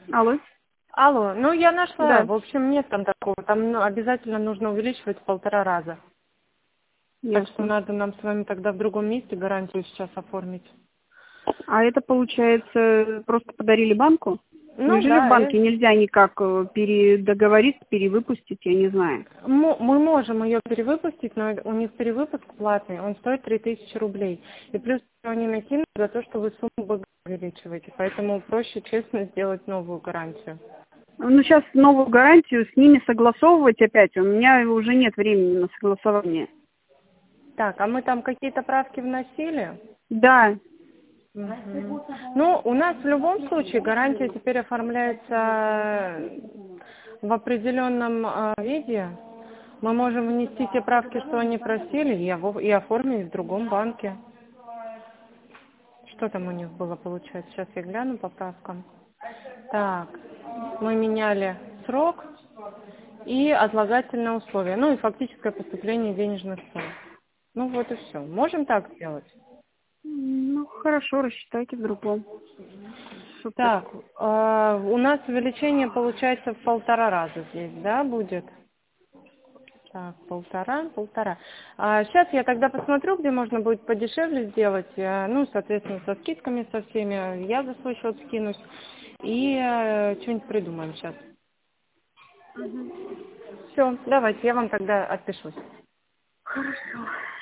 Алло. Алло, ну я нашла, Да, в общем, нет там такого, там обязательно нужно увеличивать в 1,5 раза. Так что ясно. надо нам с вами тогда в другом месте гарантию сейчас оформить. А это, получается, просто подарили банку? Ну Неужели в да, банке нельзя никак договориться, перевыпустить, я не знаю. мы можем ее перевыпустить, но у них перевыпуск платный, он стоит 3000 рублей. И плюс они накинут за то, что вы сумму багажа увеличиваете, поэтому проще честно сделать новую гарантию. Ну, сейчас новую гарантию с ними согласовывать опять. У меня уже нет времени на согласование. Так, а мы там какие-то правки вносили? Да. Мгм. Ну, у нас в любом случае гарантия теперь оформляется в определенном виде. Мы можем внести те правки, что они просили, и оформить в другом банке. Что там у них было получается? Сейчас я гляну по правкам. Так, мы меняли срок и отлагательное условие. Ну и фактическое поступление денежных сумм. Ну вот и все. Можем так сделать? Ну, хорошо, рассчитайте в другом. Супер. Так, у нас увеличение получается в 1,5 раза здесь, да, будет? Так, полтора. Сейчас я тогда посмотрю, где можно будет подешевле сделать, ну, соответственно, со скидками со всеми, я за свой счет скинусь, и что-нибудь придумаем сейчас. Мгм. Все, давайте, я вам тогда отпишусь. Хорошо.